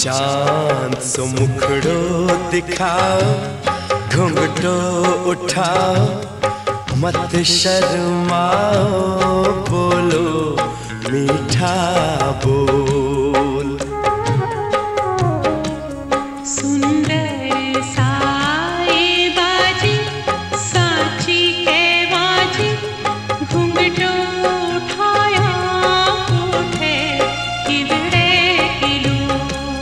चांद सो मुखड़ो दिखाओ, घुंघटो उठाओ, मत शर्माओ, बोलो मीठा बोल। सुंदर साए बाजी, सांची के बाजी, घुंघटो उठाया उठे किबड़े किलो।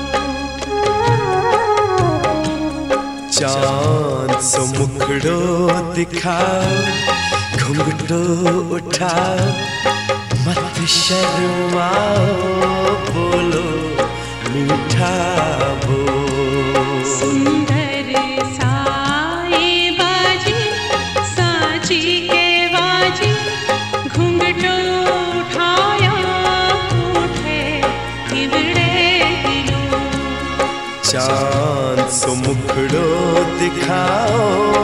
चांद सो मुखड़ो दिखाओ, घुंघटो उठाओ, मत शर्माओ, बोलो मीठा बोल। सुंदर साए बाजी, सांची के बाजी, घुंघटो उठाया उठे किबड़े किलो। चांद सो मुखड़ो दिखाओ।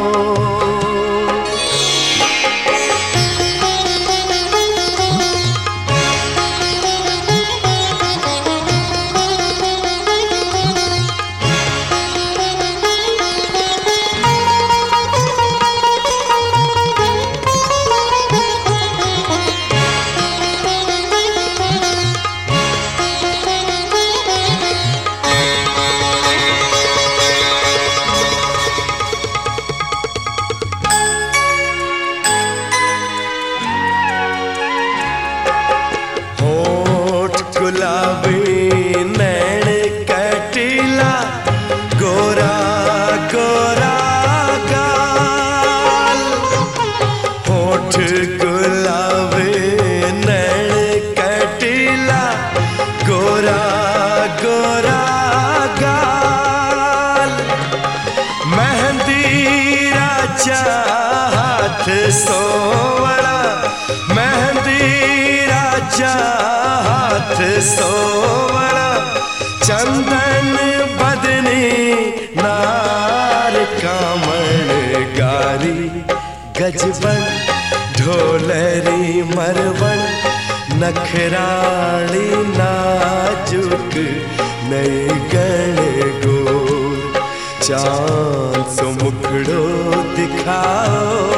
गुलाबी नैन कटीला, गोरा गोरा गाल। होठ गुलाबी नैन कटीला, गोरा गोरा गाल। मेहंदी राजा हाथ सोवड़ा, मेहंदी राजा हाथ सोवड़ा। चंदन बदनी नार कामण गारी, गजबन ढोलरी मरवन, नखराली नाजुक नई गण गोर। चांद सो मुखड़ो दिखाओ।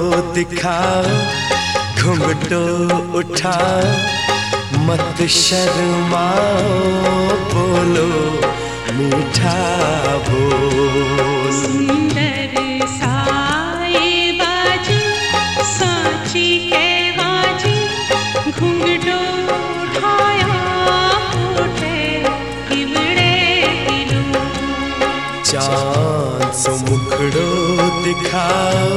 दिखाओ, घुंघटो उठाओ, मत शर्माओ, बोलो मीठा बोल। सुंदर साए बाजी, सांची के बाजी, घुंघटो उठाया उठे इबड़े दिलो। चांद सो मुखड़ो दिखाओ,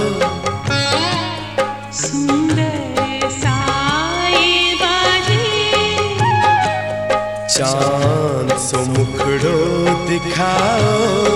सुंदर साए बाजी, चांद सो मुखड़ो दिखाओ।